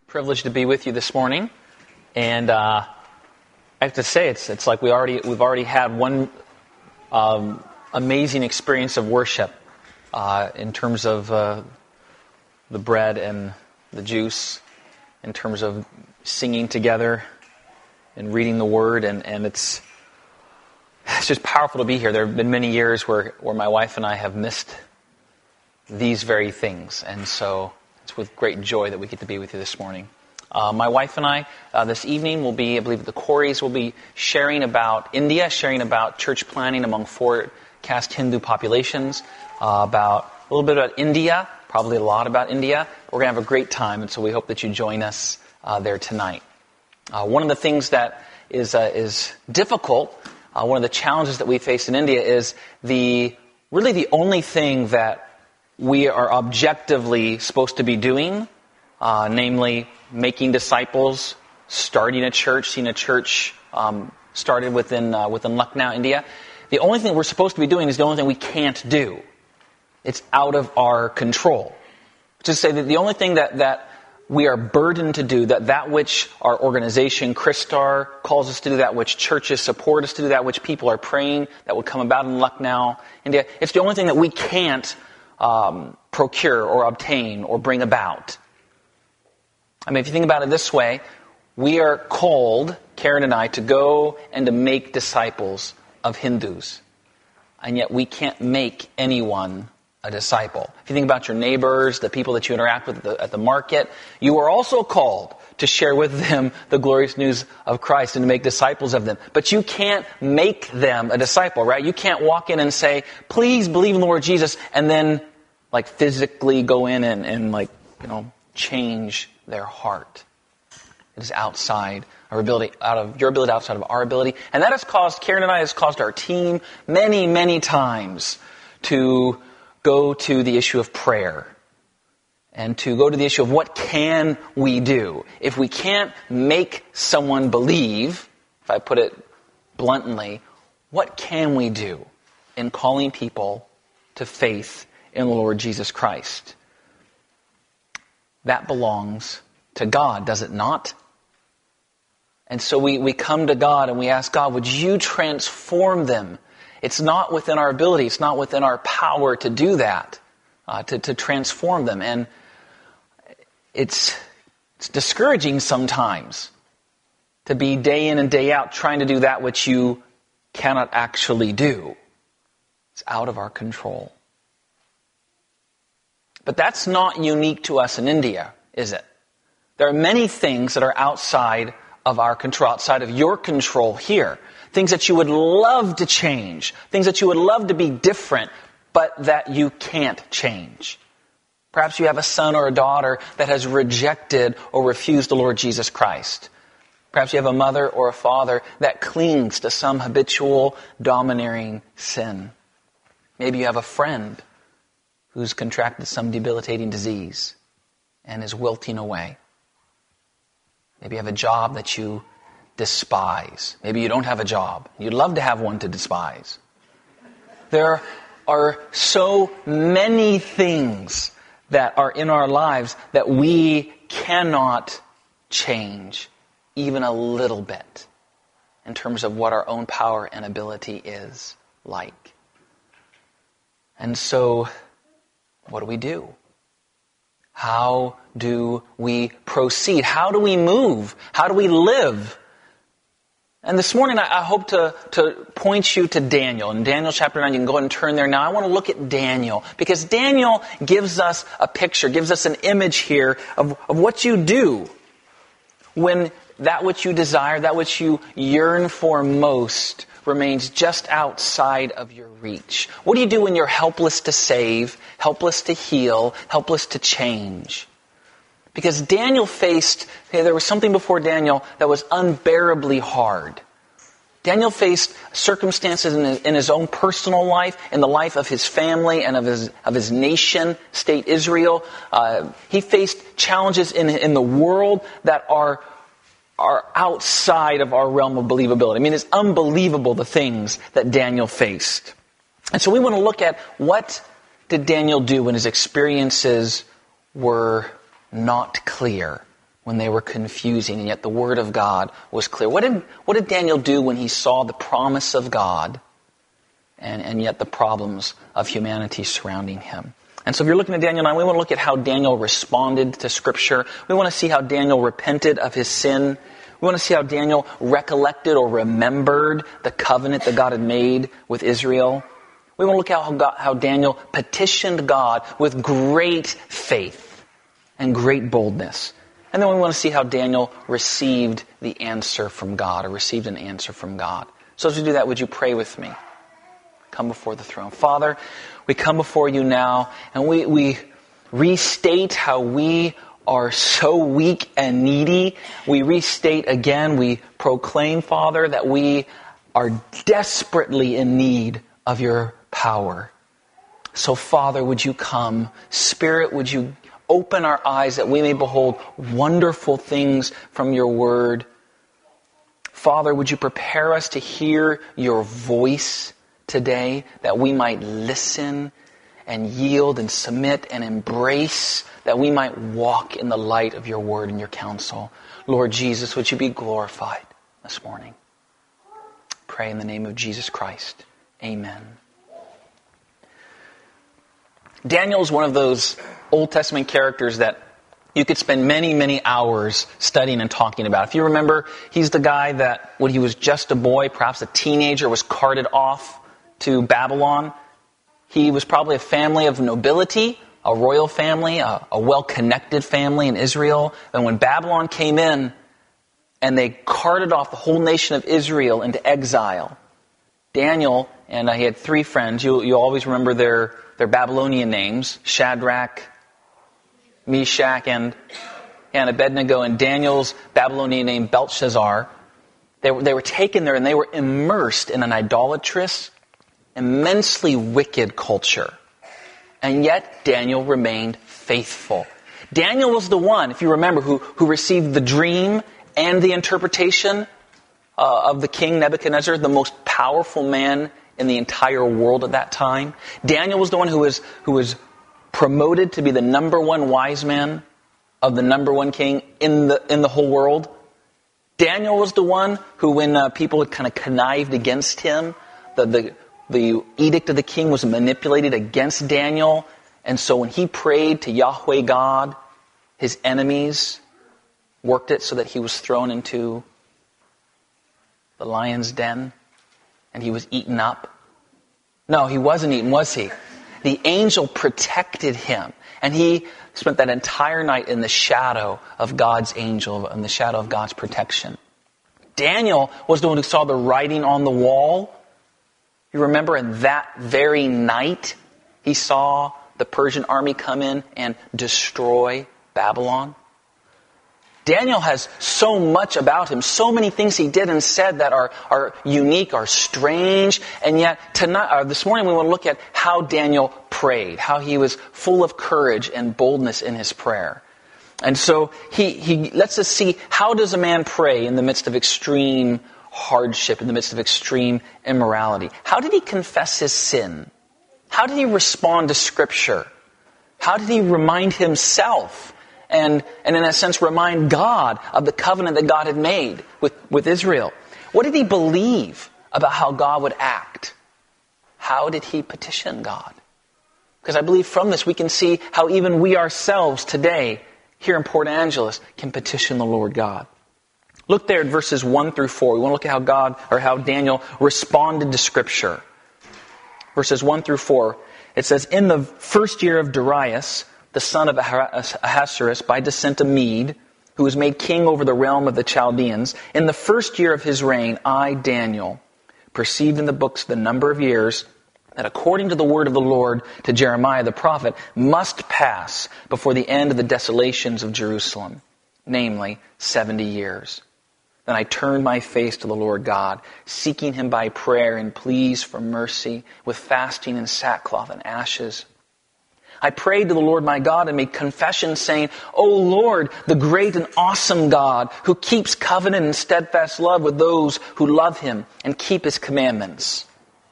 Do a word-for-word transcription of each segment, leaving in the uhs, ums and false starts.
Privileged to be with you this morning, and uh, I have to say it's it's like we already we've already had one um, amazing experience of worship uh, in terms of uh, the bread and the juice, in terms of singing together and reading the Word, and, and it's it's just powerful to be here. There have been many years where where my wife and I have missed these very things, and so it's with great joy that we get to be with you this morning. Uh, my wife and I, uh, this evening, will be, I believe, the Coreys will be sharing about India, sharing about church planting among four caste Hindu populations, uh, about a little bit about India, probably a lot about India. We're going to have a great time, and so we hope that you join us uh, there tonight. Uh, one of the things that is uh, is difficult, uh, one of the challenges that we face in India is the really the only thing that we are objectively supposed to be doing, uh, namely making disciples, starting a church, seeing a church um, started within uh, within Lucknow, India. The only thing we're supposed to be doing is the only thing we can't do. It's out of our control. To say that the only thing that, that we are burdened to do, that that which our organization, Christar, calls us to do, that which churches support us to do, that which people are praying that would come about in Lucknow, India, it's the only thing that we can't Um, procure or obtain or bring about. I mean, if you think about it this way, we are called, Karen and I, to go and to make disciples of Hindus. And yet we can't make anyone a disciple. If you think about your neighbors, the people that you interact with at the, at the market, you are also called to share with them the glorious news of Christ and to make disciples of them. But you can't make them a disciple, right? You can't walk in and say, please believe in the Lord Jesus, and then like physically go in and, and like, you know, change their heart. It is outside our ability, out of your ability, outside of our ability. And that has caused, Karen and I, has caused our team many, many times to go to the issue of prayer. And to go to the issue of what can we do? If we can't make someone believe, if I put it bluntly, what can we do in calling people to faith in the Lord Jesus Christ? That belongs to God, does it not? And so we, we come to God and we ask God, would you transform them? It's not within our ability, it's not within our power to do that, uh, to, to transform them. And it's, it's discouraging sometimes to be day in and day out trying to do that which you cannot actually do. It's out of our control. But that's not unique to us in India, is it? There are many things that are outside of our control, outside of your control here. Things that you would love to change, things that you would love to be different, but that you can't change. Perhaps you have a son or a daughter that has rejected or refused the Lord Jesus Christ. Perhaps you have a mother or a father that clings to some habitual, domineering sin. Maybe you have a friend who's contracted some debilitating disease and is wilting away. Maybe you have a job that you despise. Maybe you don't have a job. You'd love to have one to despise. There are so many things that are in our lives that we cannot change even a little bit in terms of what our own power and ability is like. And so, what do we do? How do we proceed? How do we move? How do we live? And this morning I, I hope to, to point you to Daniel. In Daniel chapter nine, you can go ahead and turn there now. I want to look at Daniel, because Daniel gives us a picture, gives us an image here of, of what you do when that which you desire, that which you yearn for most, remains just outside of your reach. What do you do when you're helpless to save, helpless to heal, helpless to change? Because Daniel faced, okay, there was something before Daniel that was unbearably hard. Daniel faced circumstances in his, in his own personal life, in the life of his family and of his of his nation, state Israel. Uh, he faced challenges in in the world that are are outside of our realm of believability. I mean, it's unbelievable the things that Daniel faced. And so we want to look at what did Daniel do when his experiences were not clear. when they were confusing, and yet the Word of God was clear. What did, what did Daniel do when he saw the promise of God and, and yet the problems of humanity surrounding him? And so if you're looking at Daniel nine, we want to look at how Daniel responded to Scripture. We want to see how Daniel repented of his sin. We want to see how Daniel recollected or remembered the covenant that God had made with Israel. We want to look at how, God, how Daniel petitioned God with great faith and great boldness. And then we want to see how Daniel received the answer from God, or received an answer from God. So as we do that, would you pray with me? Come before the throne. Father, we come before you now, and we, we restate how we are so weak and needy. We restate again, we proclaim, Father, that we are desperately in need of your power. So, Father, would you come? Spirit, would you open our eyes that we may behold wonderful things from your word? Father, would you prepare us to hear your voice today, that we might listen and yield and submit and embrace, that we might walk in the light of your word and your counsel. Lord Jesus, would you be glorified this morning? Pray in the name of Jesus Christ. Amen. Daniel is one of those Old Testament characters that you could spend many, many hours studying and talking about. If you remember, he's the guy that, when he was just a boy, perhaps a teenager, was carted off to Babylon. He was probably a family of nobility, a royal family, a, a well-connected family in Israel. And when Babylon came in and they carted off the whole nation of Israel into exile, Daniel, and uh, he had three friends. You, you always remember their, their Babylonian names, Shadrach, Meshach, and, and Abednego, and Daniel's Babylonian name, Belshazzar. They were, they were taken there and they were immersed in an idolatrous, immensely wicked culture. And yet Daniel remained faithful. Daniel was the one, if you remember, who, who received the dream and the interpretation uh, of the king Nebuchadnezzar, the most powerful man in the entire world at that time. Daniel was the one who was who was promoted to be the number one wise man of the number one king in the in the whole world. Daniel was the one who, when uh, people had kind of connived against him, the, the the edict of the king was manipulated against Daniel. And so when he prayed to Yahweh God, his enemies worked it so that he was thrown into the lion's den and he was eaten up. No, he wasn't eaten, was he? The angel protected him, and he spent that entire night in the shadow of God's angel, in the shadow of God's protection. Daniel was the one who saw the writing on the wall. You remember, in that very night, he saw the Persian army come in and destroy Babylon. Daniel has so much about him, so many things he did and said that are, are unique, are strange. And yet, tonight, or this morning, we want to look at how Daniel prayed, how he was full of courage and boldness in his prayer. And so he, he lets us see, how does a man pray in the midst of extreme hardship, in the midst of extreme immorality? How did he confess his sin? How did he respond to Scripture? How did he remind himself and, and in a sense, remind God of the covenant that God had made with, with Israel? What did he believe about how God would act? How did he petition God? Because I believe from this we can see how even we ourselves today, here in Port Angeles, can petition the Lord God. Look there at verses one through four. We want to look at how God, or how Daniel responded to Scripture. Verses one through four. It says, "In the first year of Darius, the son of Ahasuerus, by descent a Mede, who was made king over the realm of the Chaldeans, in the first year of his reign, I, Daniel, perceived in the books the number of years that according to the word of the Lord to Jeremiah the prophet must pass before the end of the desolations of Jerusalem, namely seventy years. Then I turned my face to the Lord God, seeking him by prayer and pleas for mercy, with fasting and sackcloth and ashes. I prayed to the Lord my God and made confession, saying, O Lord, the great and awesome God, who keeps covenant and steadfast love with those who love him and keep his commandments."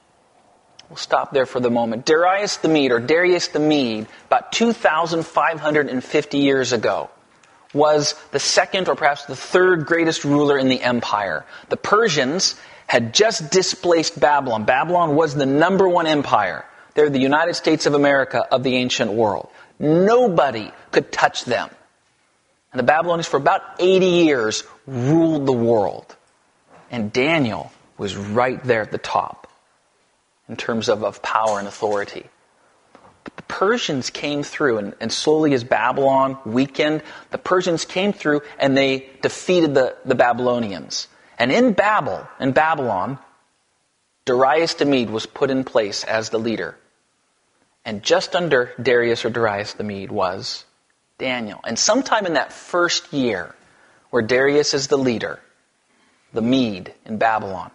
We'll stop there for the moment. Darius the Mede, or Darius the Mede, about two thousand five hundred fifty years ago, was the second or perhaps the third greatest ruler in the empire. The Persians had just displaced Babylon. Babylon was the number one empire. They're the United States of America of the ancient world. Nobody could touch them. And the Babylonians for about eighty years ruled the world. And Daniel was right there at the top in terms of, of power and authority. But the Persians came through, and, and slowly as Babylon weakened, the Persians came through and they defeated the, the Babylonians. And in Babel, in Babylon, Darius the Mede was put in place as the leader. And just under Darius or Darius the Mede was Daniel. And sometime in that first year, where Darius is the leader, the Mede in Babylon,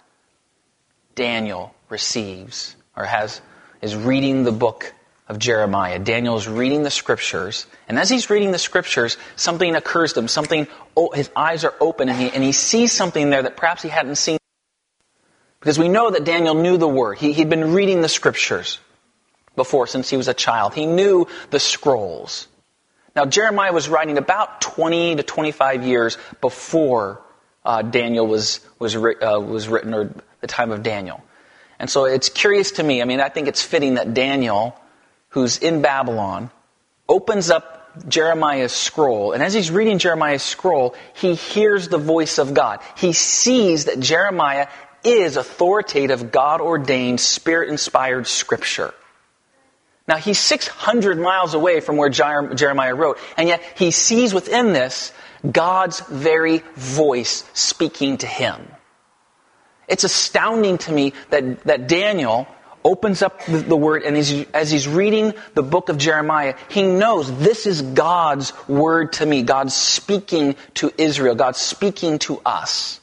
Daniel receives or has is reading the book of Jeremiah. Daniel is reading the scriptures, and as he's reading the scriptures, something occurs to him. Something, oh, his eyes are open, and he and he sees something there that perhaps he hadn't seen. Because we know that Daniel knew the word. He, he'd been reading the scriptures before since he was a child. He knew the scrolls. Now, Jeremiah was writing about twenty to twenty-five years before uh, Daniel was was uh, was written, or the time of Daniel. And so it's curious to me. I mean, I think it's fitting that Daniel, who's in Babylon, opens up Jeremiah's scroll. And as he's reading Jeremiah's scroll, he hears the voice of God. He sees that Jeremiah is authoritative, God-ordained, Spirit-inspired scripture. Now, he's six hundred miles away from where Jeremiah wrote, and yet he sees within this God's very voice speaking to him. It's astounding to me that, that Daniel opens up the, the word, and as, he, as he's reading the book of Jeremiah, he knows this is God's word to me. God's speaking to Israel. God's speaking to us.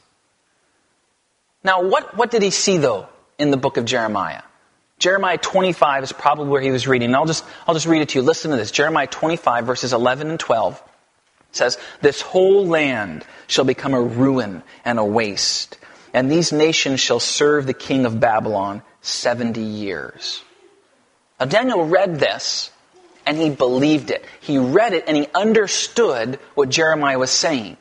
Now, what, what did he see, though, in the book of Jeremiah? Jeremiah twenty-five is probably where he was reading. And I'll just, I'll just read it to you. Listen to this. Jeremiah twenty-five, verses eleven and twelve says, "This whole land shall become a ruin and a waste, and these nations shall serve the king of Babylon seventy years. Now, Daniel read this, and he believed it. He read it, and he understood what Jeremiah was saying.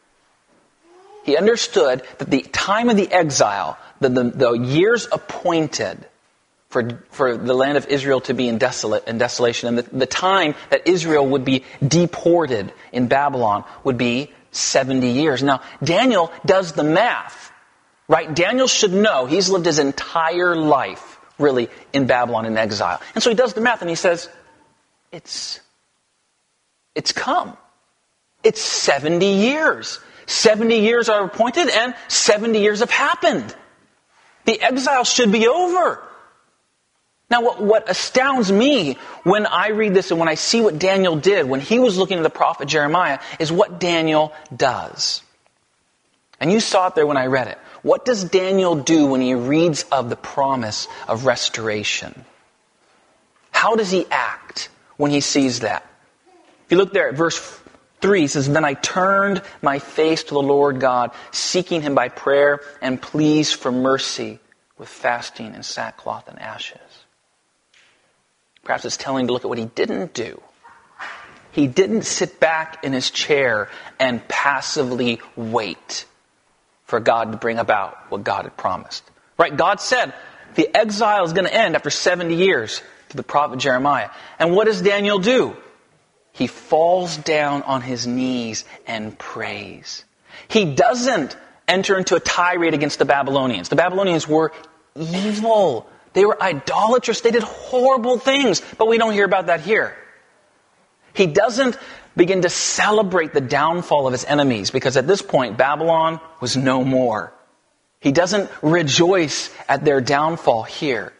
He understood that the time of the exile, the, the, the years appointed for, for the land of Israel to be in, desolate, in desolation, and the, the time that Israel would be deported in Babylon would be seventy years. Now, Daniel does the math, right? Daniel should know he's lived his entire life, really, in Babylon in exile. And so he does the math, and he says, it's, it's come. It's seventy years. seventy years are appointed, and seventy years have happened. The exile should be over. Now, what, what astounds me when I read this and when I see what Daniel did when he was looking at the prophet Jeremiah is what Daniel does. And you saw it there when I read it. What does Daniel do when he reads of the promise of restoration? How does he act when he sees that? If you look there at verse three, it says, "Then I turned my face to the Lord God, seeking him by prayer and pleas for mercy with fasting and sackcloth and ashes." Perhaps it's telling to look at what he didn't do. He didn't sit back in his chair and passively wait for God to bring about what God had promised. Right? God said the exile is going to end after seventy years to the prophet Jeremiah. And what does Daniel do? He falls down on his knees and prays. He doesn't enter into a tirade against the Babylonians. The Babylonians were evil. They were idolatrous. They did horrible things. But we don't hear about that here. He doesn't begin to celebrate the downfall of his enemies, because at this point, Babylon was no more. He doesn't rejoice at their downfall here.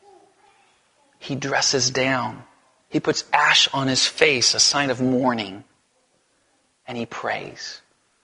He dresses down. He puts ash on his face, a sign of mourning, and he prays.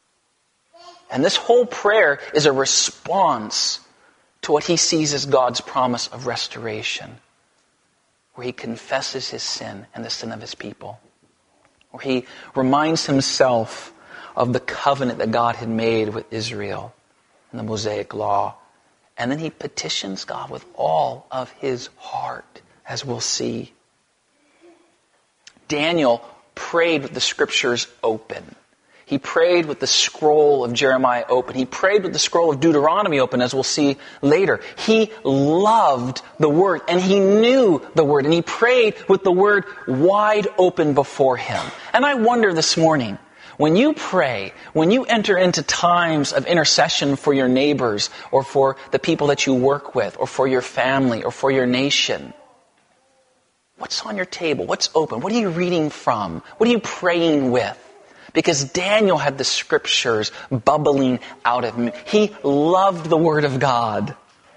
And this whole prayer is a response to what he sees as God's promise of restoration, where he confesses his sin and the sin of his people, where he reminds himself of the covenant that God had made with Israel and the Mosaic Law. And then he petitions God with all of his heart, as we'll see. Daniel prayed with the scriptures open. He prayed with the scroll of Jeremiah open. He prayed with the scroll of Deuteronomy open, as we'll see later. He loved the Word, and he knew the Word, and he prayed with the Word wide open before him. And I wonder this morning, when you pray, when you enter into times of intercession for your neighbors, or for the people that you work with, or for your family, or for your nation, what's on your table? What's open? What are you reading from? What are you praying with? Because Daniel had the scriptures bubbling out of him. He loved the Word of God.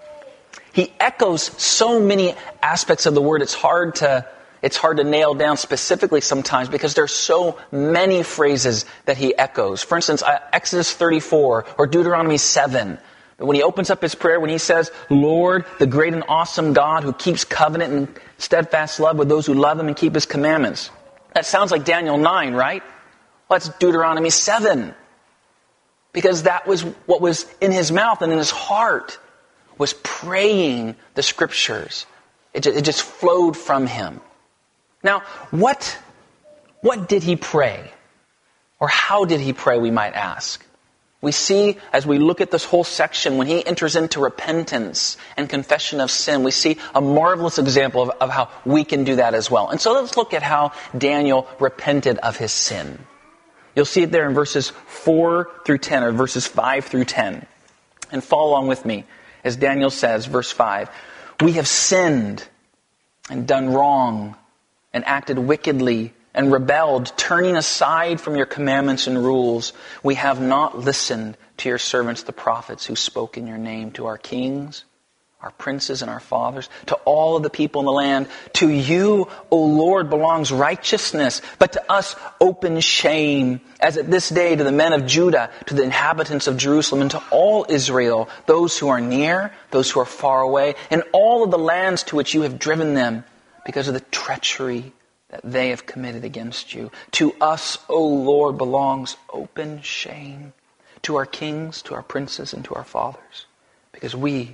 He echoes so many aspects of the Word. It's hard to, it's hard to nail down specifically sometimes because there's so many phrases that he echoes. For instance, Exodus thirty-four or Deuteronomy seven. When he opens up his prayer, when he says, Lord, the great and awesome God who keeps covenant and steadfast love with those who love him and keep his commandments. That sounds like Daniel nine, right? Well, that's Deuteronomy seven. Because that was what was in his mouth and in his heart, was praying the scriptures. It just, it just flowed from him. Now, what, what did he pray? Or how did he pray, we might ask? We see, as we look at this whole section, when he enters into repentance and confession of sin, we see a marvelous example of, of how we can do that as well. And so let's look at how Daniel repented of his sin. You'll see it there in verses four through ten, or verses five through ten. And follow along with me as Daniel says, verse five, we have sinned and done wrong and acted wickedly and rebelled, turning aside from your commandments and rules. We have not listened to your servants, the prophets, who spoke in your name, to our kings, our princes and our fathers, to all of the people in the land. To you, O Lord, belongs righteousness, but to us open shame, as at this day to the men of Judah, to the inhabitants of Jerusalem, and to all Israel, those who are near, those who are far away, and all of the lands to which you have driven them, because of the treachery that they have committed against you. To us, O Lord, belongs open shame, to our kings, to our princes, and to our fathers, because we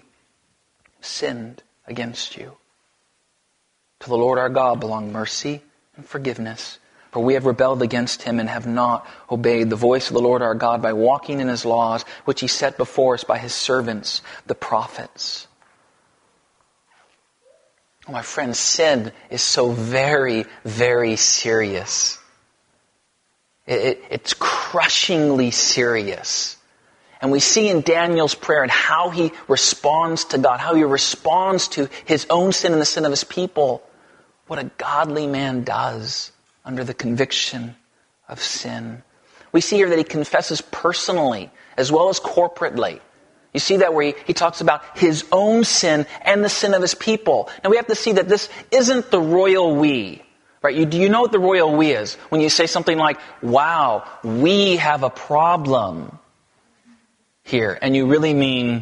sinned against you. To the Lord our God belong mercy and forgiveness, for we have rebelled against him and have not obeyed the voice of the Lord our God by walking in his laws, which he set before us by his servants, the prophets. Oh, my friends, sin is so very, very serious. It, it, it's crushingly serious. And we see in Daniel's prayer and how he responds to God, how he responds to his own sin and the sin of his people, what a godly man does under the conviction of sin. We see here that he confesses personally as well as corporately. You see that where he, he talks about his own sin and the sin of his people. Now we have to see that this isn't the royal we. Right? You, do you know what the royal we is? When you say something like, wow, we have a problem here. And you really mean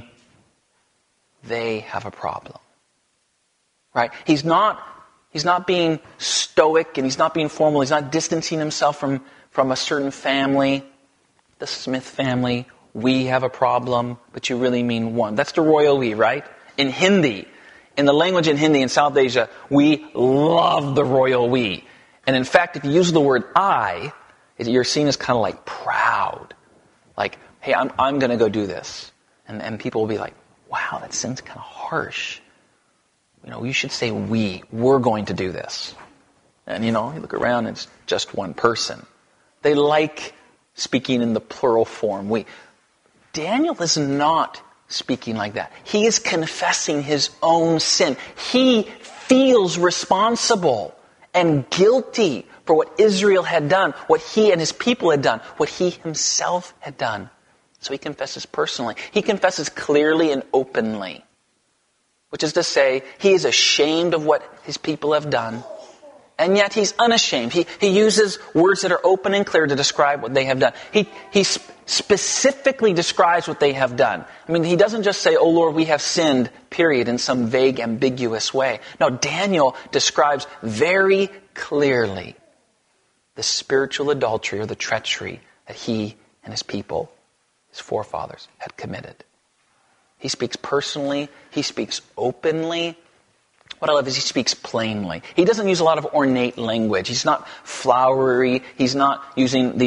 they have a problem. Right? He's not, he's not being stoic and he's not being formal. He's not distancing himself from, from a certain family, the Smith family. We have a problem, but you really mean one. That's the royal we, right? In Hindi, in the language in Hindi in South Asia, we love the royal we. And in fact, if you use the word I, you're seen as kind of like proud. Like, hey, I'm I'm going to go do this. And and people will be like, wow, that sounds kind of harsh. You know, you should say we. We're going to do this. And, you know, you look around and it's just one person. They like speaking in the plural form. We. Daniel is not speaking like that. He is confessing his own sin. He feels responsible and guilty for what Israel had done, what he and his people had done, what he himself had done. So he confesses personally. He confesses clearly and openly, which is to say, he is ashamed of what his people have done, and yet he's unashamed. He, he uses words that are open and clear to describe what they have done. He, he sp- specifically describes what they have done. I mean, he doesn't just say, oh Lord, we have sinned, period, in some vague, ambiguous way. No, Daniel describes very clearly the spiritual adultery or the treachery that he and his people, his forefathers, had committed. He speaks personally. He speaks openly. What I love is he speaks plainly. He doesn't use a lot of ornate language. He's not flowery. He's not using these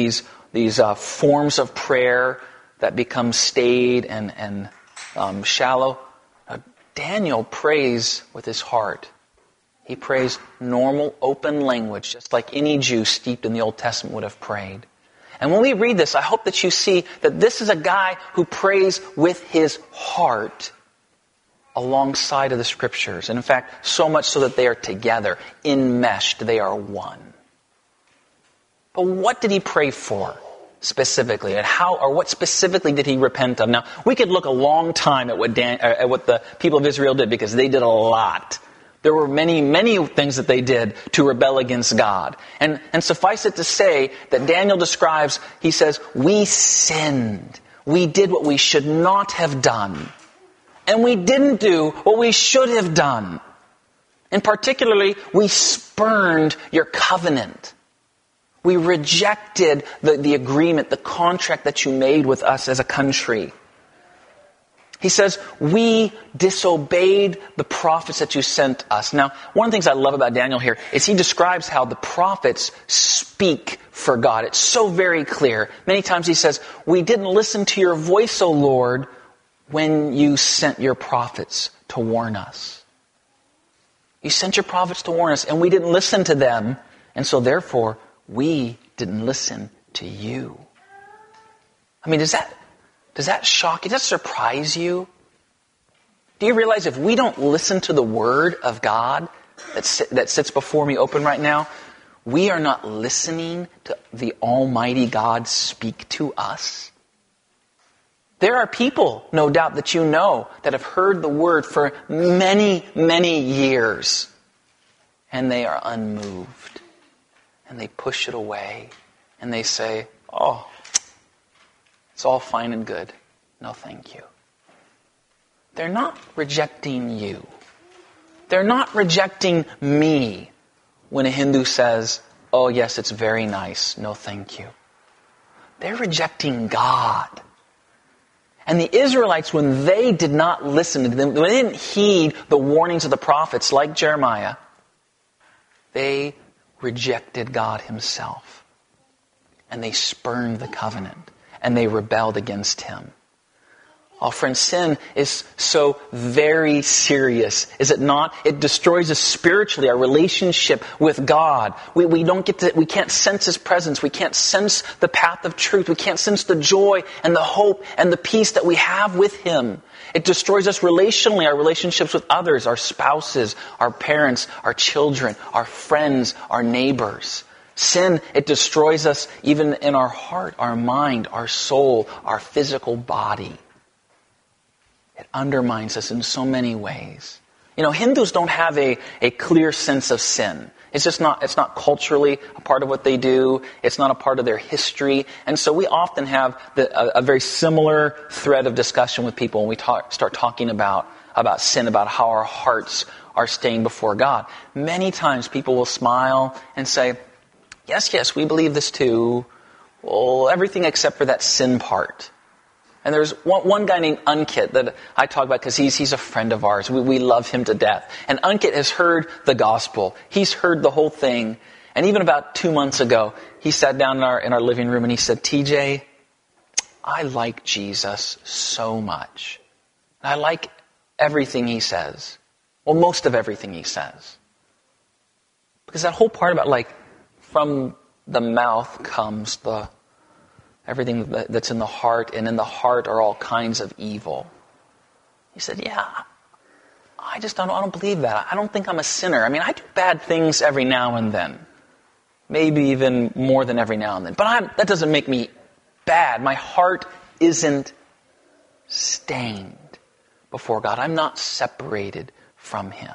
these uh, forms of prayer that become staid and, and um, shallow. Uh, Daniel prays with his heart. He prays normal, open language, just like any Jew steeped in the Old Testament would have prayed. And when we read this, I hope that you see that this is a guy who prays with his heart alongside of the Scriptures. And in fact, so much so that they are together, enmeshed, they are one. But what did he pray for specifically? And how, or what specifically did he repent of? Now, we could look a long time at what, Dan, at what the people of Israel did, because they did a lot. There were many, many things that they did to rebel against God. And, and suffice it to say that Daniel describes, he says, we sinned. We did what we should not have done. And we didn't do what we should have done. And particularly, we spurned your covenant. We rejected the, the agreement, the contract that you made with us as a country. He says, we disobeyed the prophets that you sent us. Now, one of the things I love about Daniel here is he describes how the prophets speak for God. It's so very clear. Many times he says, we didn't listen to your voice, O Lord, when you sent your prophets to warn us. You sent your prophets to warn us, and we didn't listen to them, and so therefore, we didn't listen to you. I mean, does that... Does that shock you? Does that surprise you? Do you realize if we don't listen to the Word of God that, sit, that sits before me open right now, we are not listening to the Almighty God speak to us? There are people, no doubt, that you know that have heard the Word for many, many years, and they are unmoved, and they push it away, and they say, oh, it's all fine and good. No, thank you. They're not rejecting you. They're not rejecting me when a Hindu says, oh, yes, it's very nice. No, thank you. They're rejecting God. And the Israelites, when they did not listen to them, when they didn't heed the warnings of the prophets like Jeremiah, they rejected God himself. And they spurned the covenant. And they rebelled against him. Oh, friends, sin is so very serious, is it not? It destroys us spiritually, our relationship with God. We, we don't get to, we can't sense his presence. We can't sense the path of truth. We can't sense the joy and the hope and the peace that we have with him. It destroys us relationally, our relationships with others, our spouses, our parents, our children, our friends, our neighbors. Sin, it destroys us even in our heart, our mind, our soul, our physical body. It undermines us in so many ways. You know, Hindus don't have a, a clear sense of sin. It's just not, it's not culturally a part of what they do. It's not a part of their history. And so we often have the, a, a very similar thread of discussion with people when we talk, start talking about, about sin, about how our hearts are staying before God. Many times people will smile and say, yes, yes, we believe this too. Well, everything except for that sin part. And there's one, one guy named Ankit that I talk about because he's, he's a friend of ours. We, we love him to death. And Ankit has heard the gospel. He's heard the whole thing. And even about two months ago, he sat down in our, in our living room and he said, T J, I like Jesus so much. And I like everything he says. Well, most of everything he says. Because that whole part about like, from the mouth comes the everything that's in the heart, and in the heart are all kinds of evil. He said, yeah, I just don't, I don't believe that. I don't think I'm a sinner. I mean, I do bad things every now and then. Maybe even more than every now and then. But I'm, that doesn't make me bad. My heart isn't stained before God. I'm not separated from him.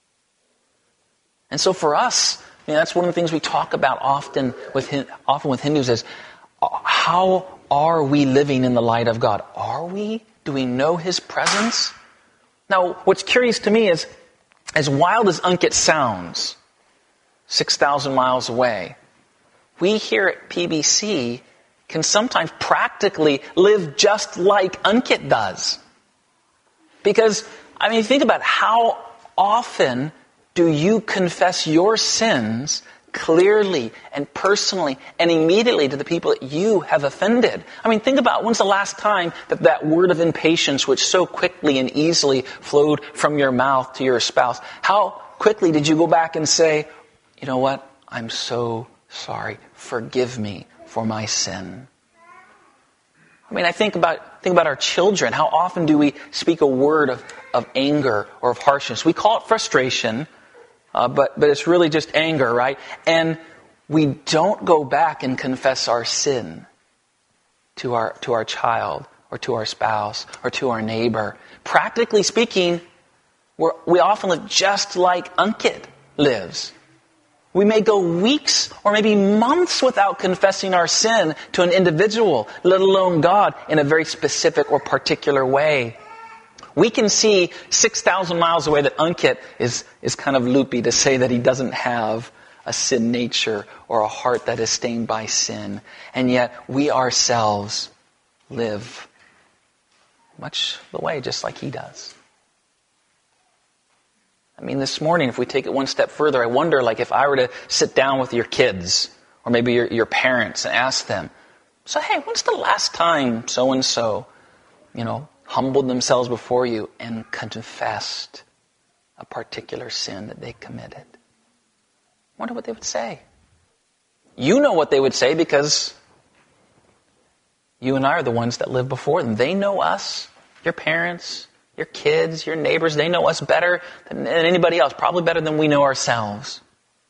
And so for us, you know, that's one of the things we talk about often with often with Hindus is, how are we living in the light of God? Are we? Do we know his presence? Now, what's curious to me is, as wild as Ankit sounds, six thousand miles away, we here at P B C can sometimes practically live just like Ankit does. Because, I mean, think about how often do you confess your sins clearly and personally and immediately to the people that you have offended. I mean, think about when's the last time that that word of impatience, which so quickly and easily flowed from your mouth to your spouse, how quickly did you go back and say, you know what, I'm so sorry, forgive me for my sin? I mean, I think about think about our children. How often do we speak a word of, of anger or of harshness? We call it frustration, uh, but, but it's really just anger, right? And we don't go back and confess our sin to our to our child or to our spouse or to our neighbor. Practically speaking, we're, we often live just like Ankit lives. We may go weeks or maybe months without confessing our sin to an individual, let alone God, in a very specific or particular way. We can see six thousand miles away that Ankit is, is kind of loopy to say that he doesn't have a sin nature or a heart that is stained by sin. And yet we ourselves live much the way just like he does. I mean, this morning, if we take it one step further, I wonder, like, if I were to sit down with your kids, or maybe your, your parents, and ask them, so, hey, when's the last time so-and-so, you know, humbled themselves before you and confessed a particular sin that they committed? I wonder what they would say. You know what they would say because you and I are the ones that live before them. They know us, your parents, your kids, your neighbors. They know us better than anybody else, probably better than we know ourselves.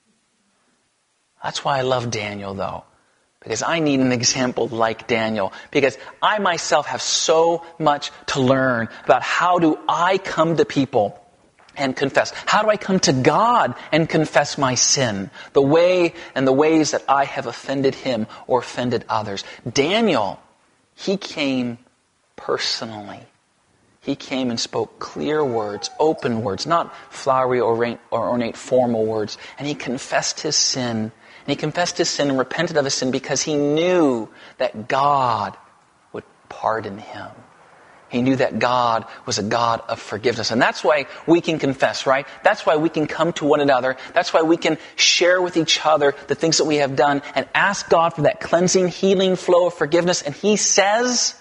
That's why I love Daniel, though, because I need an example like Daniel, because I myself have so much to learn about how do I come to people and confess. How do I come to God and confess my sin? The way and the ways that I have offended him or offended others. Daniel, he came personally. He came and spoke clear words, open words, not flowery or ornate, or ornate formal words. And he confessed his sin. And he confessed his sin and repented of his sin because he knew that God would pardon him. He knew that God was a God of forgiveness. And that's why we can confess, right? That's why we can come to one another. That's why we can share with each other the things that we have done and ask God for that cleansing, healing flow of forgiveness. And he says,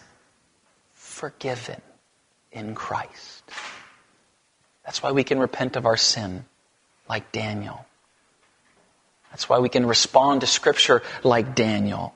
forgiven in Christ. That's why we can repent of our sin like Daniel. That's why we can respond to Scripture like Daniel.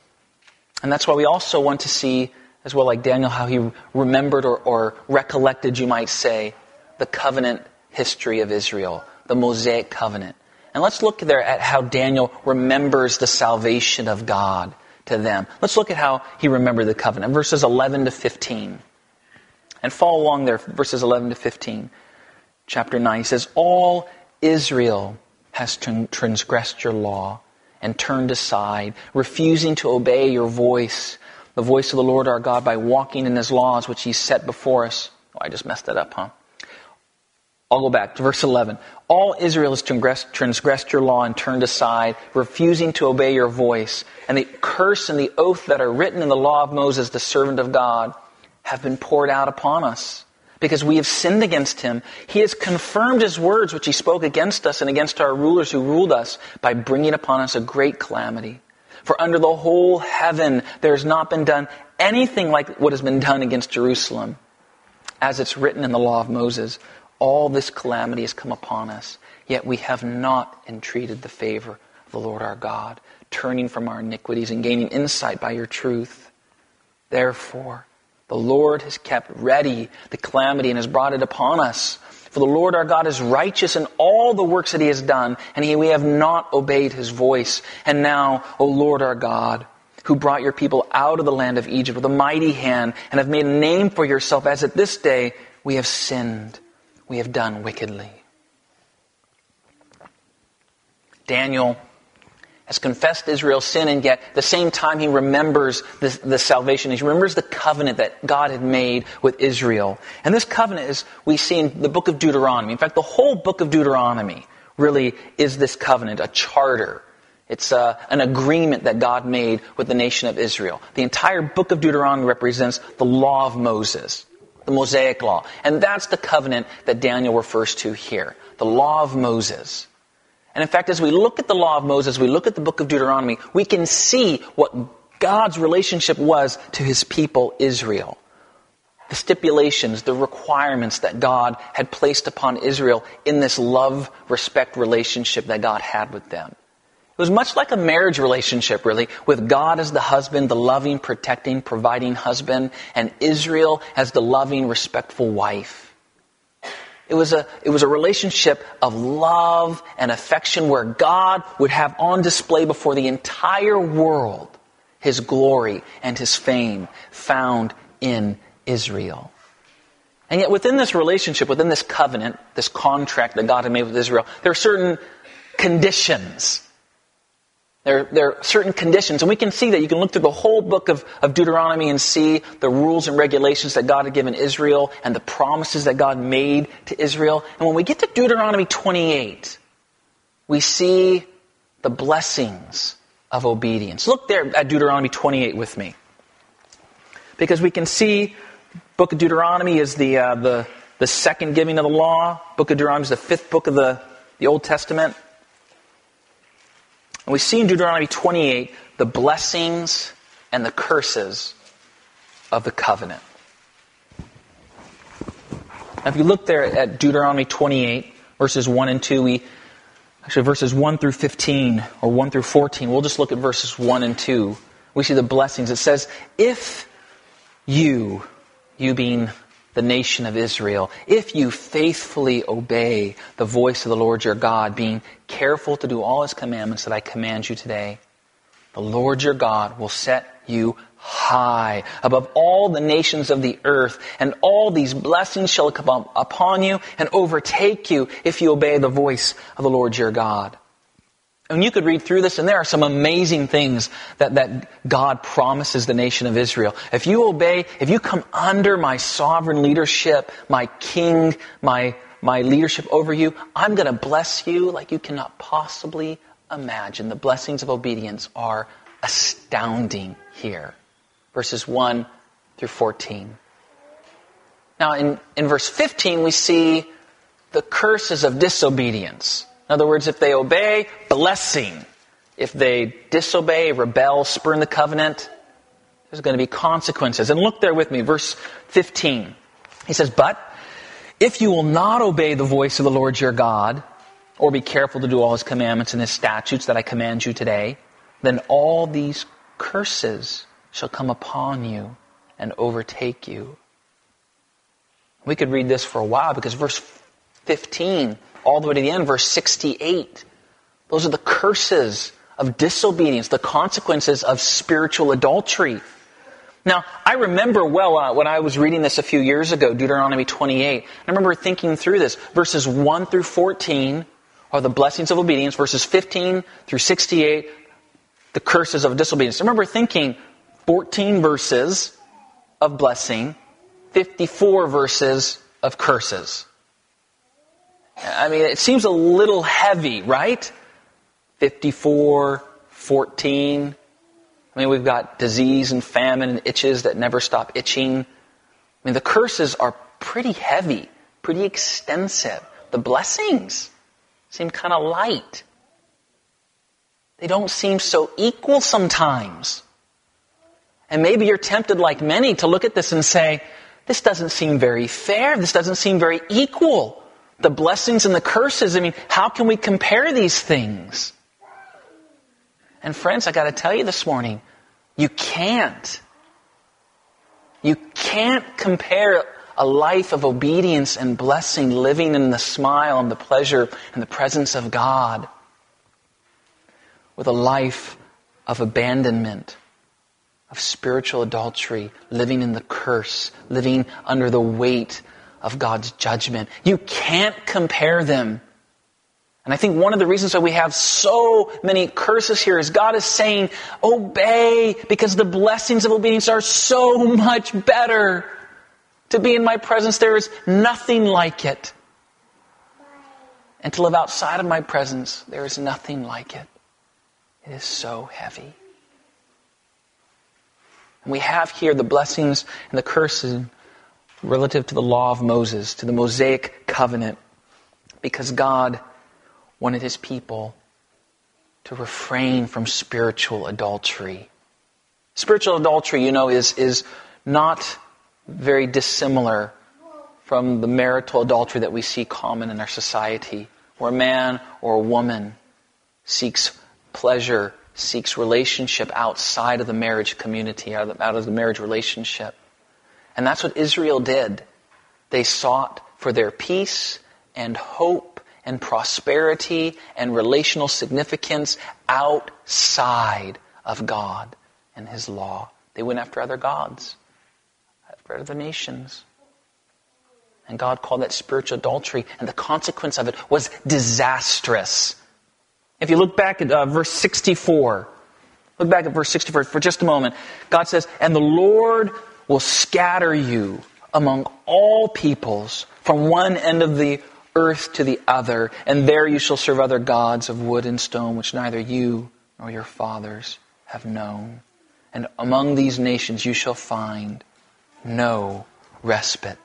And that's why we also want to see, as well like Daniel, how he remembered or, or recollected, you might say, the covenant history of Israel, the Mosaic covenant. And let's look there at how Daniel remembers the salvation of God to them. Let's look at how he remembered the covenant. Verses eleven to fifteen. And follow along there, verses eleven to fifteen. Chapter nine, he says, all Israel has transgressed your law and turned aside, refusing to obey your voice, the voice of the Lord our God, by walking in his laws which he set before us. Oh, I just messed that up, huh? I'll go back to verse eleven. All Israel has transgressed, transgressed your law and turned aside, refusing to obey your voice. And the curse and the oath that are written in the law of Moses, the servant of God, have been poured out upon us because we have sinned against him. He has confirmed his words which he spoke against us and against our rulers who ruled us by bringing upon us a great calamity. For under the whole heaven there has not been done anything like what has been done against Jerusalem. As it's written in the law of Moses, all this calamity has come upon us, yet we have not entreated the favor of the Lord our God, turning from our iniquities and gaining insight by your truth. Therefore, the Lord has kept ready the calamity and has brought it upon us. For the Lord our God is righteous in all the works that he has done, and he, we have not obeyed his voice. And now, O Lord our God, who brought your people out of the land of Egypt with a mighty hand, and have made a name for yourself, as at this day we have sinned, we have done wickedly. Daniel has confessed Israel's sin, and yet at the same time he remembers the, the salvation. He remembers the covenant that God had made with Israel. And this covenant is, we see in the book of Deuteronomy. In fact, the whole book of Deuteronomy really is this covenant, a charter. It's a, an agreement that God made with the nation of Israel. The entire book of Deuteronomy represents the law of Moses, the Mosaic law. And that's the covenant that Daniel refers to here, the law of Moses. And in fact, as we look at the law of Moses, we look at the book of Deuteronomy, we can see what God's relationship was to his people Israel. The stipulations, the requirements that God had placed upon Israel in this love-respect relationship that God had with them. It was much like a marriage relationship, really, with God as the husband, the loving, protecting, providing husband, and Israel as the loving, respectful wife. It was a, it was a relationship of love and affection where God would have on display before the entire world his glory and his fame found in Israel. And yet within this relationship, within this covenant, this contract that God had made with Israel, there are certain conditions. There, there are certain conditions, and we can see that. You can look through the whole book of, of Deuteronomy and see the rules and regulations that God had given Israel and the promises that God made to Israel. And when we get to Deuteronomy twenty-eight, we see the blessings of obedience. Look there at Deuteronomy twenty-eight with me. Because we can see book of Deuteronomy is the, uh, the, the second giving of the law. Book of Deuteronomy is the fifth book of the, the Old Testament. And we see in Deuteronomy twenty-eight the blessings and the curses of the covenant. Now, if you look there at Deuteronomy twenty-eight, verses one and two, we actually verses one through fifteen, or one through fourteen, we'll just look at verses one and two. We see the blessings. It says, if you, you being the nation of Israel, if you faithfully obey the voice of the Lord your God, being careful to do all his commandments that I command you today, the Lord your God will set you high above all the nations of the earth, and all these blessings shall come upon you and overtake you if you obey the voice of the Lord your God. And you could read through this, and there are some amazing things that, that God promises the nation of Israel. If you obey, if you come under my sovereign leadership, my king, my, my leadership over you, I'm going to bless you like you cannot possibly imagine. The blessings of obedience are astounding here. Verses one through fourteen. Now in, in verse fifteen, we see the curses of disobedience. In other words, if they obey, blessing. If they disobey, rebel, spurn the covenant, there's going to be consequences. And look there with me, verse fifteen. He says, but if you will not obey the voice of the Lord your God, or be careful to do all his commandments and his statutes that I command you today, then all these curses shall come upon you and overtake you. We could read this for a while, because verse fifteen, all the way to the end, verse sixty-eight. Those are the curses of disobedience, the consequences of spiritual adultery. Now, I remember well uh, when I was reading this a few years ago, Deuteronomy twenty-eight. I remember thinking through this. Verses one through fourteen are the blessings of obedience. Verses fifteen through sixty-eight, the curses of disobedience. I remember thinking fourteen verses of blessing, fifty-four verses of curses. I mean, it seems a little heavy, right? fifty-four, fourteen. I mean, we've got disease and famine and itches that never stop itching. I mean, the curses are pretty heavy, pretty extensive. The blessings seem kind of light. They don't seem so equal sometimes. And maybe you're tempted, like many, to look at this and say, this doesn't seem very fair. This doesn't seem very equal. The blessings and the curses, I mean, how can we compare these things? And friends, I got to tell you this morning, you can't. You can't compare a life of obedience and blessing, living in the smile and the pleasure and the presence of God, with a life of abandonment, of spiritual adultery, living in the curse, living under the weight of God's judgment. You can't compare them. And I think one of the reasons why we have so many curses here is God is saying, obey, because the blessings of obedience are so much better. To be in my presence, there is nothing like it. And to live outside of my presence, there is nothing like it. It is so heavy. And we have here the blessings and the curses relative to the law of Moses, to the Mosaic covenant, because God wanted his people to refrain from spiritual adultery. Spiritual adultery, you know, is, is not very dissimilar from the marital adultery that we see common in our society, where a man or a woman seeks pleasure, seeks relationship outside of the marriage community, out of the, out of the marriage relationship. And that's what Israel did. They sought for their peace and hope and prosperity and relational significance outside of God and His law. They went after other gods, after other nations. And God called that spiritual adultery, and the consequence of it was disastrous. If you look back at uh, verse sixty-four, look back at verse sixty-four for just a moment. God says, "And the Lord will scatter you among all peoples from one end of the earth to the other, and there you shall serve other gods of wood and stone, which neither you nor your fathers have known. And among these nations you shall find no respite."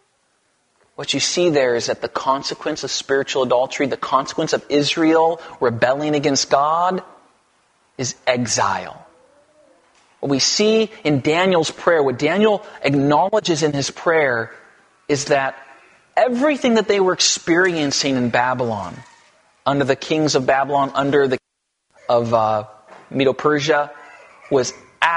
What you see there is that the consequence of spiritual adultery, the consequence of Israel rebelling against God, is exile. What we see in Daniel's prayer, what Daniel acknowledges in his prayer, is that everything that they were experiencing in Babylon, under the kings of Babylon, under the of uh, Medo-Persia, was